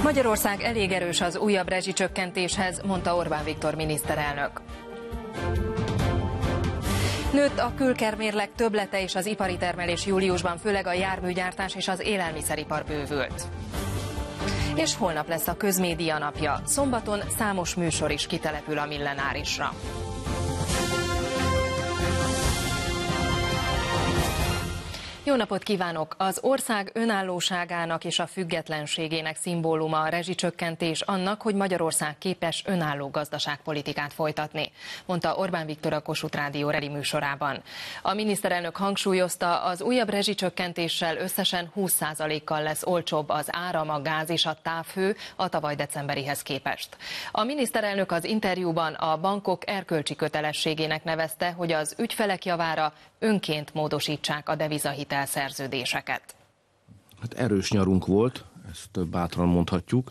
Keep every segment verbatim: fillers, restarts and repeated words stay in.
Magyarország elég erős az újabb rezsicsökkentéshez, mondta Orbán Viktor miniszterelnök. Nőtt a külkermérleg többlete és az ipari termelés júliusban, főleg a járműgyártás és az élelmiszeripar bővült. És holnap lesz a közmédia napja. Szombaton számos műsor is kitelepül a Millenárisra. Jó napot kívánok! Az ország önállóságának és a függetlenségének szimbóluma a rezsicsökkentés, annak, hogy Magyarország képes önálló gazdaságpolitikát folytatni, mondta Orbán Viktor a Kossuth Rádió reggeli műsorában. A miniszterelnök hangsúlyozta, az újabb rezsicsökkentéssel összesen húsz százalékkal lesz olcsóbb az áram, a gáz és a távhő a tavaly decemberihez képest. A miniszterelnök az interjúban a bankok erkölcsi kötelességének nevezte, hogy az ügyfelek javára önként módosítsák a devizahitel szerződéseket. Hát erős nyarunk volt, ezt bátran mondhatjuk.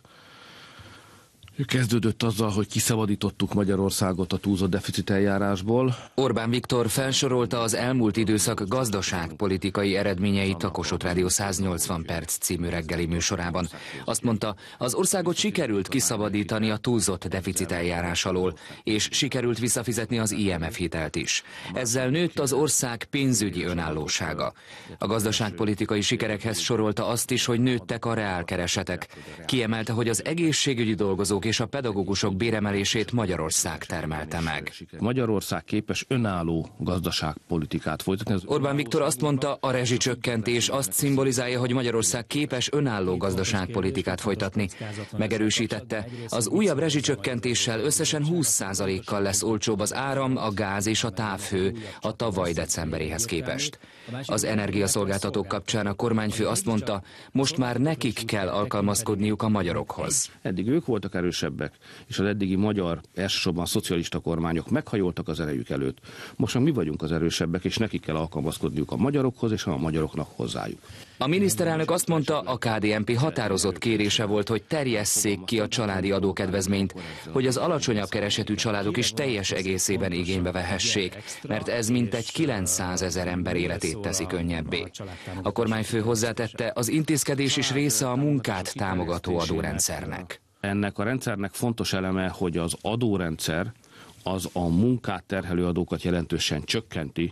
Kezdődött azzal, hogy kiszabadítottuk Magyarországot a túlzott deficit eljárásból. Orbán Viktor felsorolta az elmúlt időszak gazdaságpolitikai eredményeit a Kossuth Rádió száznyolcvan perc című reggeli műsorában. Azt mondta, az országot sikerült kiszabadítani a túlzott deficit eljárás alól, és sikerült visszafizetni az I M F hitelt is. Ezzel nőtt az ország pénzügyi önállósága. A gazdaságpolitikai sikerekhez sorolta azt is, hogy nőttek a reálkeresetek. Kiemelte, hogy az egészségügyi dolgozók és a pedagógusok béremelését Magyarország termelte meg. Magyarország képes önálló gazdaságpolitikát folytatni. Orbán Viktor azt mondta, a rezsicsökkentés azt szimbolizálja, hogy Magyarország képes önálló gazdaságpolitikát folytatni. Megerősítette, az újabb rezsicsökkentéssel összesen húsz százalékkal lesz olcsóbb az áram, a gáz és a távhő a tavaly decemberéhez képest. Az energiaszolgáltatók kapcsán a kormányfő azt mondta, most már nekik kell alkalmazkodniuk a magyarokhoz. Eddig ők voltak erősebbek, és az eddigi magyar, elsősorban szocialista kormányok meghajoltak az erejük előtt. Most már mi vagyunk az erősebbek, és nekik kell alkalmazkodniuk a magyarokhoz, és a magyaroknak hozzájuk. A miniszterelnök azt mondta, a K D N P határozott kérése volt, hogy terjesszék ki a családi adókedvezményt, hogy az alacsonyabb keresetű családok is teljes egészében igénybe vehessék, mert ez mintegy kilencszázezer ember életét teszi könnyebbé. A kormányfő hozzátette, az intézkedés is része a munkát támogató adórendszernek. Ennek a rendszernek fontos eleme, hogy az adórendszer az a munkát terhelő adókat jelentősen csökkenti,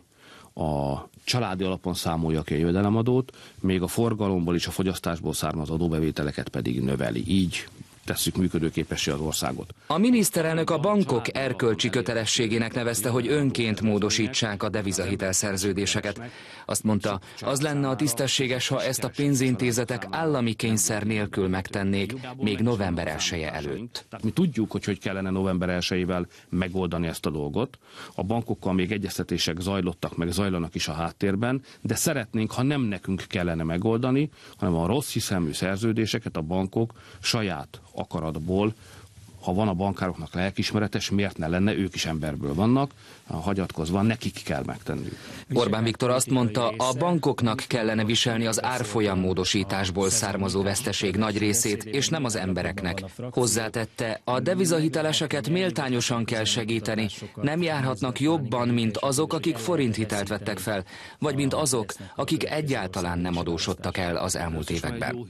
a családi alapon számolja ki a jövedelemadót, még a forgalomból és a fogyasztásból származó adóbevételeket pedig növeli. Így tesszük működőképessé az országot. A miniszterelnök a bankok erkölcsi kötelességének nevezte, hogy önként módosítsák a devizahitel szerződéseket. Azt mondta, az lenne a tisztességes, ha ezt a pénzintézetek állami kényszer nélkül megtennék, még november elseje előtt. Mi tudjuk, hogy hogy kellene november elsejével megoldani ezt a dolgot. A bankokkal még egyeztetések zajlottak, meg zajlanak is a háttérben, de szeretnénk, ha nem nekünk kellene megoldani, hanem a rossz hiszemű szerződéseket a bankok saját akaratból, ha van a bankároknak lelkiismeretes, miért ne lenne, ők is emberből vannak, hagyatkozva, nekik kell megtenniük. Orbán Viktor azt mondta, a bankoknak kellene viselni az árfolyam módosításból származó veszteség nagy részét, és nem az embereknek. Hozzátette, a devizahiteleseket méltányosan kell segíteni, nem járhatnak jobban, mint azok, akik forinthitelt vettek fel, vagy mint azok, akik egyáltalán nem adósodtak el az elmúlt években.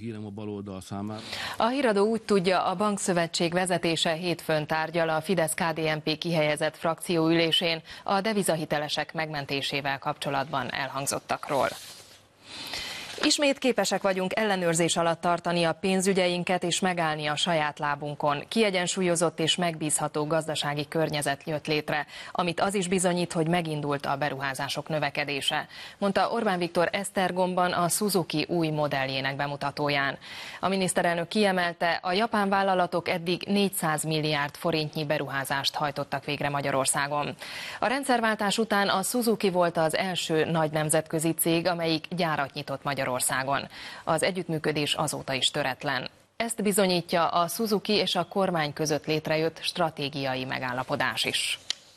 A híradó úgy tudja, a Bankszövetség vezetése hétfőn tárgyal a Fidesz-K D N P kihelyezett frakcióülésén a devizahitelesek megmentésével kapcsolatban elhangzottakról. Ismét képesek vagyunk ellenőrzés alatt tartani a pénzügyeinket és megállni a saját lábunkon. Kiegyensúlyozott és megbízható gazdasági környezet jött létre, amit az is bizonyít, hogy megindult a beruházások növekedése, mondta Orbán Viktor Esztergomban a Suzuki új modelljének bemutatóján. A miniszterelnök kiemelte, a japán vállalatok eddig négyszáz milliárd forintnyi beruházást hajtottak végre Magyarországon. A rendszerváltás után a Suzuki volt az első nagy nemzetközi cég, amelyik gyárat nyitott Magyarországon. Az együttműködés azóta is töretlen. Ezt bizonyítja a Suzuki és a kormány között létrejött stratégiai megállapodás is.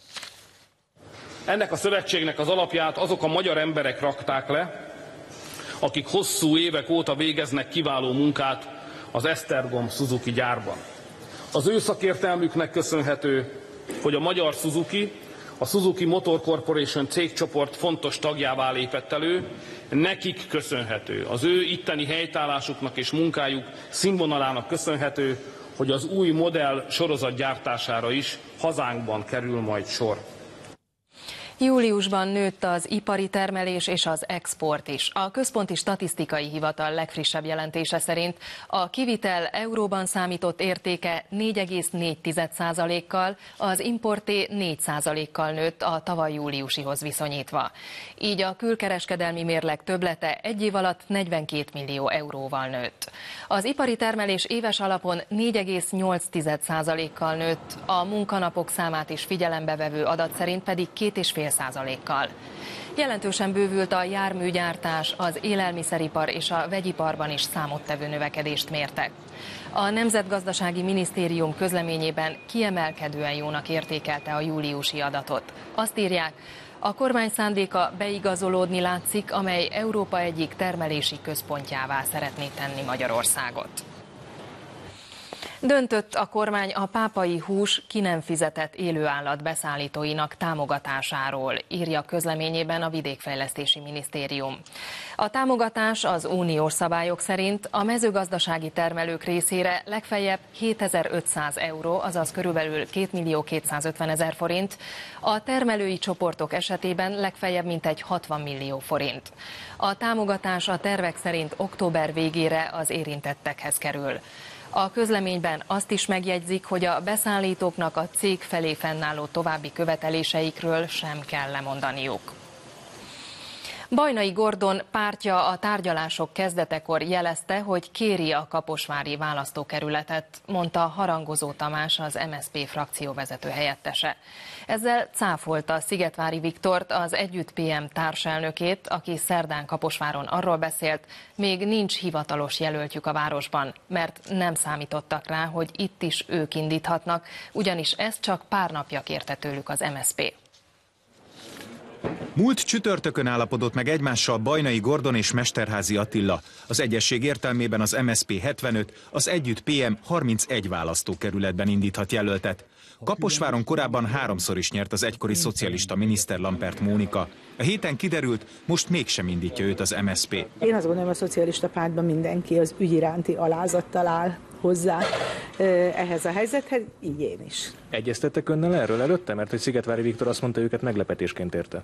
Ennek a szövetségnek az alapját azok a magyar emberek rakták le, akik hosszú évek óta végeznek kiváló munkát az Esztergom Suzuki gyárban. Az ő szakértelmüknek köszönhető, hogy a magyar Suzuki a Suzuki Motor Corporation cégcsoport fontos tagjává lépett elő, nekik köszönhető, az ő itteni helytállásuknak és munkájuk színvonalának köszönhető, hogy az új modell sorozat gyártására is hazánkban kerül majd sor. Júliusban nőtt az ipari termelés és az export is. A Központi Statisztikai Hivatal legfrissebb jelentése szerint a kivitel euróban számított értéke négy egész négy százalékkal, az importé négy százalékkal nőtt a tavaly júliusihoz viszonyítva. Így a külkereskedelmi mérleg többlete egy év alatt negyvenkét millió euróval nőtt. Az ipari termelés éves alapon négy egész nyolc százalékkal nőtt, a munkanapok számát is figyelembe vevő adat szerint pedig két egész öt százalékkal. Jelentősen bővült a járműgyártás, az élelmiszeripar és a vegyiparban is számottevő növekedést mértek. A Nemzetgazdasági Minisztérium közleményében kiemelkedően jónak értékelte a júliusi adatot. Azt írják, a kormány szándéka beigazolódni látszik, amely Európa egyik termelési központjává szeretné tenni Magyarországot. Döntött a kormány a pápai hús ki nem fizetett élőállat beszállítóinak támogatásáról, írja közleményében a Vidékfejlesztési Minisztérium. A támogatás az uniós szabályok szerint a mezőgazdasági termelők részére legfeljebb hétezer-ötszáz euró, azaz körülbelül két millió kétszázötven ezer forint, a termelői csoportok esetében legfeljebb mintegy hatvan millió forint. A támogatás a tervek szerint október végére az érintettekhez kerül. A közleményben azt is megjegyzik, hogy a beszállítóknak a cég felé fennálló további követeléseikről sem kell lemondaniuk. Bajnai Gordon pártja a tárgyalások kezdetekor jelezte, hogy kéri a kaposvári választókerületet, mondta Harangozó Tamás, az em es zé pé frakcióvezető helyettese. Ezzel cáfolta Szigetvári Viktort, az Együtt pé em társelnökét, aki szerdán Kaposváron arról beszélt, még nincs hivatalos jelöltjük a városban, mert nem számítottak rá, hogy itt is ők indíthatnak, ugyanis ezt csak pár napja kérte tőlük az em es zé pé. Múlt csütörtökön állapodott meg egymással Bajnai Gordon és Mesterházy Attila. Az egyesség értelmében az em es zé pé hetvenöt, az Együtt pé em harmincegy választókerületben indíthat jelöltet. Kaposváron korábban háromszor is nyert az egykori szocialista miniszter Lampert Mónika. A héten kiderült, most mégsem indítja őt az em es zé pé. Én azt gondolom, a szocialista pártban mindenki az ügy iránti alázattal áll hozzá ehhez a helyzethez, így én is. Egyeztettek önnel erről előtte? Mert hogy Szigetvári Viktor azt mondta, őket meglepetésként érte.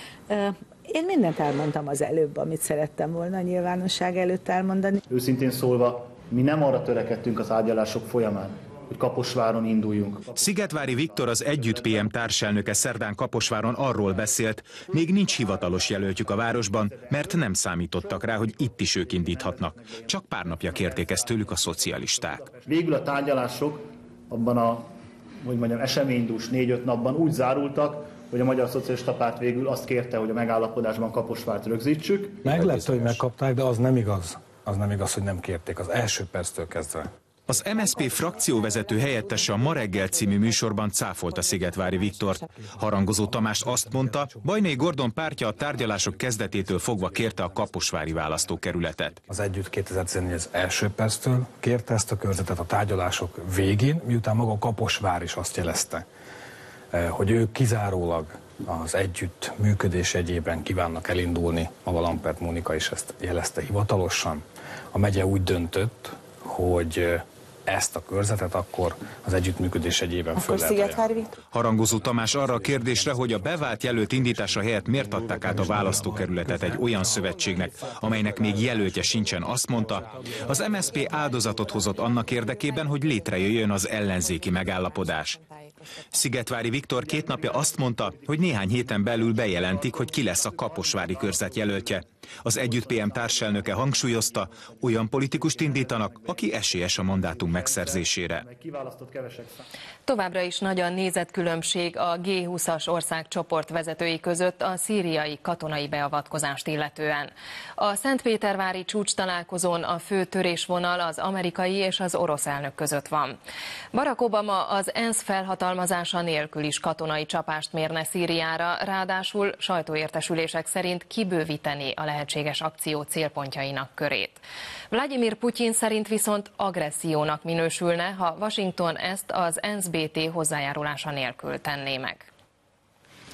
Én mindent elmondtam az előbb, amit szerettem volna a nyilvánosság előtt elmondani. Őszintén szólva, mi nem arra törekedtünk az tárgyalások folyamán, hogy Kaposváron induljunk. Szigetvári Viktor, az Együtt pé em társelnöke szerdán Kaposváron arról beszélt, még nincs hivatalos jelöltjük a városban, mert nem számítottak rá, hogy itt is ők indíthatnak. Csak pár napja kérték ezt tőlük a szocialisták. Végül a tárgyalások abban a, hogy mondjam, eseménydús négy-öt napban úgy zárultak, hogy a Magyar Szocialista Párt végül azt kérte, hogy a megállapodásban Kaposvárt rögzítsük. Meglepő, hogy megkapták, de az nem igaz. Az nem igaz, hogy nem kérték az első perctől kezdve. Az em es zé pé frakcióvezető helyettese a Ma reggel című műsorban cáfolta Szigetvári Viktort. Harangozó Tamás azt mondta, Bajnai Gordon pártja a tárgyalások kezdetétől fogva kérte a kaposvári választókerületet. Az Együtt kétezer-tizennégy az első perctől kérte ezt a körzetet a tárgyalások végén, miután maga a Kaposvár is azt jelezte, hogy ők kizárólag az együtt működés egyében kívánnak elindulni. Maga Lampert Mónika is ezt jelezte hivatalosan. A megye úgy döntött, hogy ezt a körzetet akkor az együttműködés egyében föl lehet ajánlani. Harangozó Tamás arra a kérdésre, hogy a bevált jelölt indítása helyett miért adták át a választókerületet egy olyan szövetségnek, amelynek még jelöltje sincsen, azt mondta, az em es zé pé áldozatot hozott annak érdekében, hogy létrejöjjön az ellenzéki megállapodás. Szigetvári Viktor két napja azt mondta, hogy néhány héten belül bejelentik, hogy ki lesz a kaposvári körzet jelöltje. Az Együtt pé em társelnöke hangsúlyozta, olyan politikust indítanak, aki esélyes a mandátum megszerzésére. Továbbra is nagy a nézetkülönbség a gé húszas országcsoport vezetői között a szíriai katonai beavatkozást illetően. A szentpétervári csúcstalálkozón a fő törésvonal az amerikai és az orosz elnök között van. Barack Obama az ENSZ felhatalmazása nélkül is katonai csapást mérne Szíriára, ráadásul sajtóértesülések szerint kibővíteni a lehetséges akció célpontjainak körét. Vladimir Putyin szerint viszont agressziónak minősülne, ha Washington ezt az ENSZ bé té hozzájárulása nélkül tenné meg.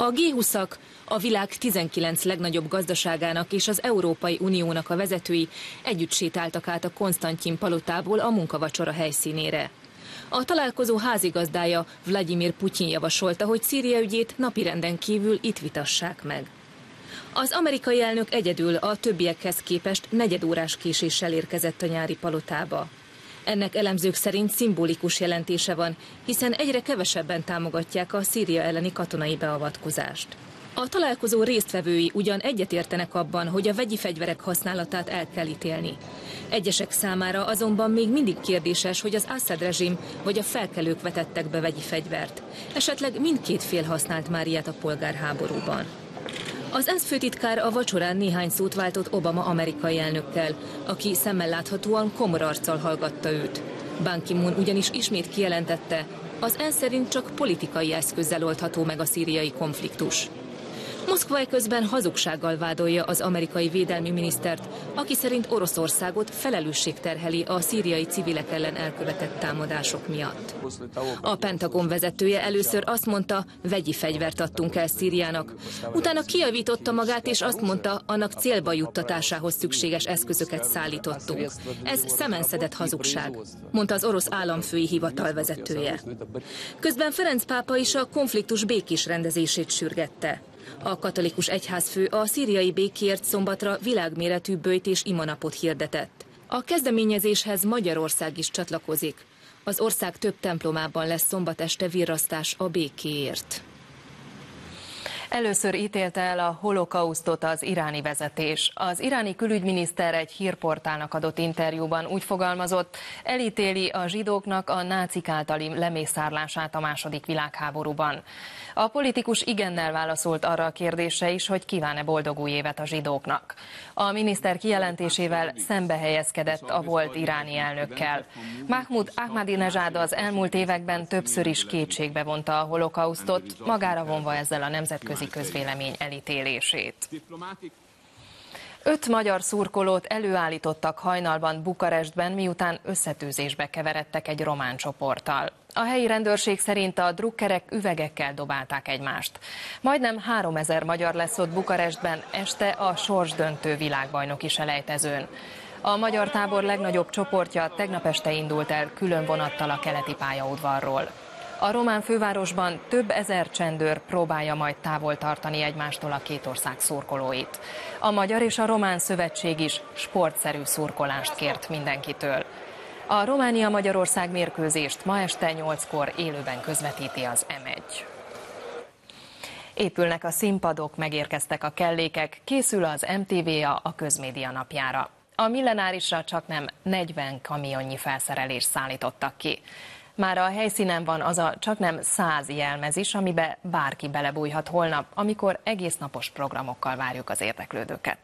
A G húszak, a világ tizenkilenc legnagyobb gazdaságának és az Európai Uniónak a vezetői együtt sétáltak át a Konstantin palotából a munkavacsora helyszínére. A találkozó házigazdája Vladimir Putyin javasolta, hogy Szíria ügyét napirenden kívül itt vitassák meg. Az amerikai elnök egyedül a többiekhez képest negyedórás késéssel érkezett a nyári palotába. Ennek elemzők szerint szimbolikus jelentése van, hiszen egyre kevesebben támogatják a Szíria elleni katonai beavatkozást. A találkozó résztvevői ugyan egyetértenek abban, hogy a vegyi fegyverek használatát el kell ítélni. Egyesek számára azonban még mindig kérdéses, hogy az Assad rezsim vagy a felkelők vetettek be vegyi fegyvert. Esetleg mindkét fél használt már ilyet a polgárháborúban. Az ENSZ főtitkár a vacsorán néhány szót váltott Obama amerikai elnökkel, aki szemmel láthatóan komor arccal hallgatta őt. Ban Ki-moon ugyanis ismét kijelentette, az ENSZ szerint csak politikai eszközzel oldható meg a szíriai konfliktus. Moszkva eközben hazugsággal vádolja az amerikai védelmi minisztert, aki szerint Oroszországot felelősség terheli a szíriai civilek ellen elkövetett támadások miatt. A Pentagon vezetője először azt mondta, vegyi fegyvert adtunk el Szíriának. Utána kijavította magát és azt mondta, annak célba juttatásához szükséges eszközöket szállítottunk. Ez szemenszedett hazugság, mondta az orosz államfői hivatal vezetője. Közben Ferenc pápa is a konfliktus békés rendezését sürgette. A katolikus egyházfő a szíriai békéért szombatra világméretű böjt és imanapot hirdetett. A kezdeményezéshez Magyarország is csatlakozik. Az ország több templomában lesz szombat este virrasztás a békéért. Először ítélte el a holokausztot az iráni vezetés. Az iráni külügyminiszter egy hírportálnak adott interjúban úgy fogalmazott, elítéli a zsidóknak a nácik általi lemészárlását a második világháborúban. A politikus igennel válaszolt arra a kérdésre is, hogy kíván-e boldog új évet a zsidóknak. A miniszter kijelentésével szembe helyezkedett a volt iráni elnökkel. Mahmoud Ahmadinejad az elmúlt években többször is kétségbe vonta a holokausztot, magára vonva ezzel a nemzetközi közvélemény elítélését. Öt magyar szurkolót előállítottak hajnalban Bukarestben, miután összetűzésbe keveredtek egy román csoporttal. A helyi rendőrség szerint a drukkerek üvegekkel dobálták egymást. Majdnem háromezer magyar lesz ott Bukarestben este a sorsdöntő világbajnoki selejtezőn. A magyar tábor legnagyobb csoportja tegnap este indult el külön vonattal a keleti pályaudvarról. A román fővárosban több ezer csendőr próbálja majd távol tartani egymástól a két ország szurkolóit. A magyar és a román szövetség is sportszerű szurkolást kért mindenkitől. A Románia-Magyarország mérkőzést ma este nyolckor élőben közvetíti az em egy. Épülnek a színpadok, megérkeztek a kellékek, készül az em té vé á a közmédia napjára. A millenárisra csaknem negyven kamionnyi felszerelést szállítottak ki. Már a helyszínen van az a csaknem száz jelmez is, amibe bárki belebújhat holnap, amikor egész napos programokkal várjuk az érdeklődőket.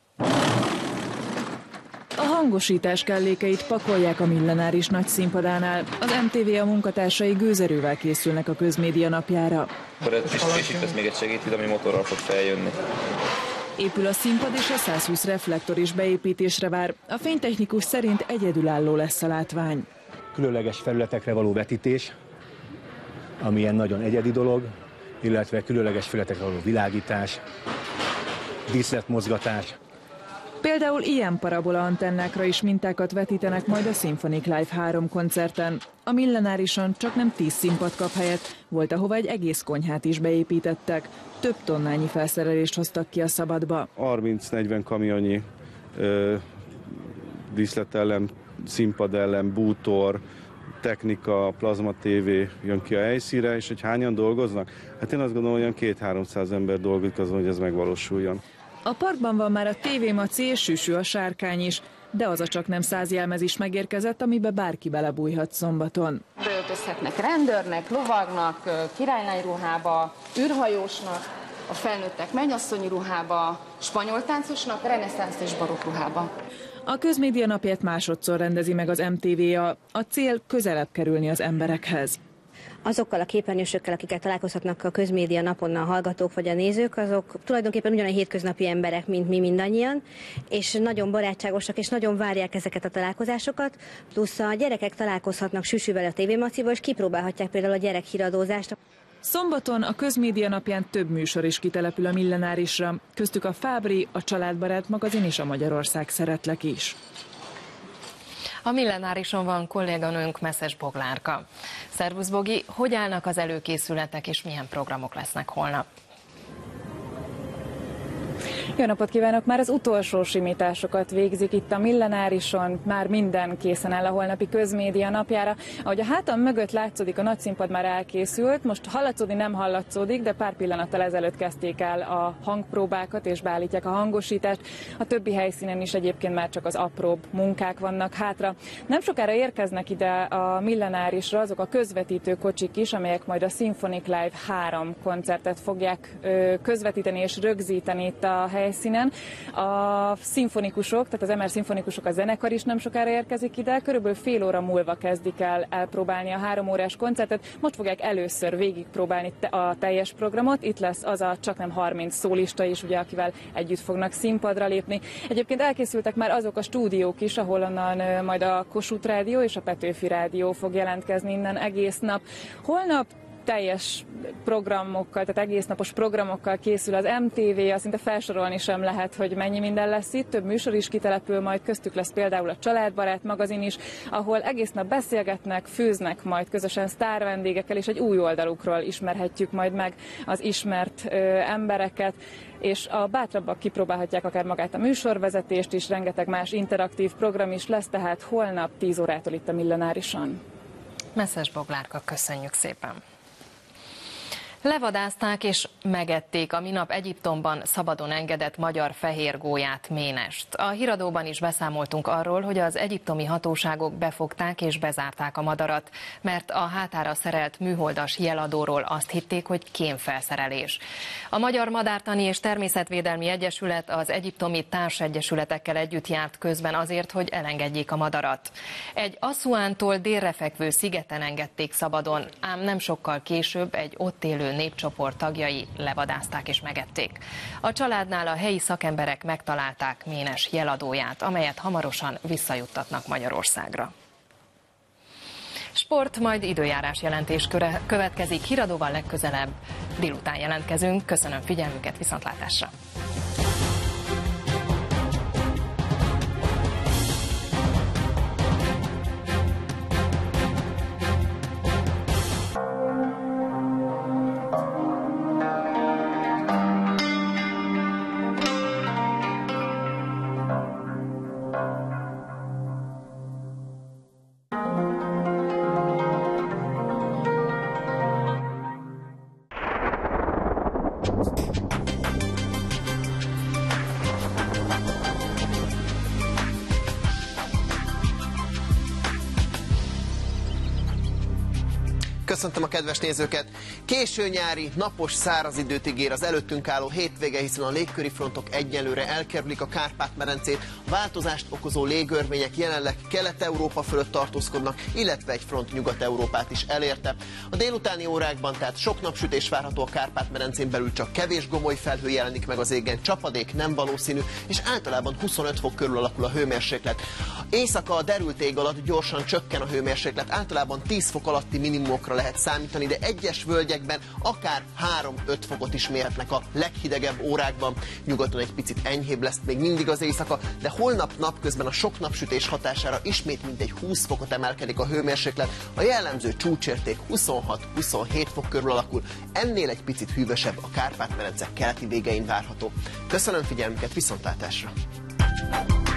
A hangosítás kellékeit pakolják a millenáris nagy színpadánál. Az em té vé á munkatársai gőzerővel készülnek a közmédia napjára. Akkor és itt lesz még egy segítő, ami motorral fog feljönni. Épül a színpad és a száz húsz reflektor is beépítésre vár. A fénytechnikus szerint egyedülálló lesz a látvány. Különleges felületekre való vetítés, ami ilyen nagyon egyedi dolog, illetve különleges felületekre való világítás, díszletmozgatás. Például ilyen parabola antennákra is mintákat vetítenek majd a Symphonic Live három koncerten. A millenárison csak nem tíz színpad kap helyet, volt ahova egy egész konyhát is beépítettek. Több tonnányi felszerelést hoztak ki a szabadba. harminc-negyven kamionnyi ö, díszletellem, színpadellem, bútor, technika, plazma tévé jön ki a helyszínre, és hogy hányan dolgoznak? Hát én azt gondolom, hogy olyan két-háromszáz ember dolgozik azon, hogy ez megvalósuljon. A parkban van már a tévémaci és Süsű a sárkány is, de az a csak nem száz jelmez is megérkezett, amibe bárki belebújhat szombaton. Beöltözhetnek rendőrnek, lovagnak, királylányruhába, űrhajósnak, a felnőttek mennyasszonyi ruhába, spanyol táncosnak, reneszánsz és barokk ruhába. A közmédia napját másodszor rendezi meg az em té vé á. A cél közelebb kerülni az emberekhez. Azokkal a képernyősökkel, akikkel találkozhatnak a közmédia napon a hallgatók vagy a nézők, azok tulajdonképpen ugyanolyan hétköznapi emberek, mint mi mindannyian, és nagyon barátságosak, és nagyon várják ezeket a találkozásokat, plusz a gyerekek találkozhatnak Süsűvel a tévémaciból, és kipróbálhatják például a gyerekhíradózást. Szombaton a Közmédia napján több műsor is kitelepül a Millenárisra, köztük a Fábri, a Családbarát magazin és a Magyarország Szeretlek is. A Millenárison van kolléganőnk, Messzes Boglárka. Szervusz Bogi, hogy állnak az előkészületek és milyen programok lesznek holnap? Jó napot kívánok! Már az utolsó simításokat végzik itt a Millenárison, már minden készen áll a holnapi Közmédia napjára. Ahogy a hátam mögött látszódik, a nagyszínpad már elkészült, most hallatszódni nem hallatszódik, de pár pillanattal ezelőtt kezdték el a hangpróbákat és beállítják a hangosítást. A többi helyszínen is egyébként már csak az apróbb munkák vannak hátra. Nem sokára érkeznek ide a Millenárisra azok a közvetítő kocsik is, amelyek majd a Symphonic Live három koncertet fogják közvetíteni és rögzíteni itt a helyszínen. A szimfonikusok, tehát az em er szimfonikusok, a zenekar is nem sokára érkezik ide, körülbelül fél óra múlva kezdik el elpróbálni a három órás koncertet. Most fogják először végigpróbálni a teljes programot. Itt lesz az a csaknem harminc szólista is, ugye, akivel együtt fognak színpadra lépni. Egyébként elkészültek már azok a stúdiók is, ahonnan majd a Kossuth Rádió és a Petőfi Rádió fog jelentkezni innen egész nap. Holnap teljes programokkal, tehát egész napos programokkal készül az em té vé, azt szinte felsorolni sem lehet, hogy mennyi minden lesz itt. Több műsor is kitelepül, majd köztük lesz például a Családbarát magazin is, ahol egész nap beszélgetnek, főznek majd közösen sztárvendégekkel, és egy új oldalukról ismerhetjük majd meg az ismert ö, embereket, és a bátrabbak kipróbálhatják akár magát a műsorvezetést is, rengeteg más interaktív program is lesz, tehát holnap tíz órától itt a Millenárison. Messzes Boglárka, köszönjük szépen! Levadázták és megették a minap Egyiptomban szabadon engedett magyar fehérgólyát, ménest. A híradóban is beszámoltunk arról, hogy az egyiptomi hatóságok befogták és bezárták a madarat, mert a hátára szerelt műholdas jeladóról azt hitték, hogy kémfelszerelés. A Magyar Madártani és Természetvédelmi Egyesület az egyiptomi társegyesületekkel együtt járt közben azért, hogy elengedjék a madarat. Egy Asszuántól délre fekvő szigeten engedték szabadon, ám nem sokkal később egy ott élő népcsoport tagjai levadázták és megették. A családnál a helyi szakemberek megtalálták ménes jeladóját, amelyet hamarosan visszajuttatnak Magyarországra. Sport, majd időjárás jelentés következik. Híradóval legközelebb délután jelentkezünk. Köszönöm figyelmüket, viszontlátásra! Köszöntöm a kedves nézőket! Késő nyári, napos, száraz időt ígér az előttünk álló hétvége, hiszen a légköri frontok egyelőre elkerülik a Kárpát-medencét, a változást okozó légörmények jelenleg Kelet-Európa fölött tartózkodnak, illetve egy front Nyugat-Európát is elérte. A délutáni órákban tehát sok napsütés várható a Kárpát-medencén belül, csak kevés gomoly felhő jelenik meg az égen, csapadék nem valószínű, és általában huszonöt fok körül alakul a hőmérséklet. Éjszaka a derült ég alatt gyorsan csökken a hőmérséklet, általában tíz fok alatti minimumokra lehet számítani, de egyes völgyekben akár három-öt fokot is mérhetnek a leghidegebb órákban. Nyugaton egy picit enyhébb lesz még mindig az éjszaka, de holnap napközben a sok napsütés hatására ismét mintegy húsz fokot emelkedik a hőmérséklet. A jellemző csúcsérték huszonhat-huszonhét fok körül alakul, ennél egy picit hűvösebb a Kárpát-medence keleti végein várható. Köszönöm figyelmüket, viszontlátásra!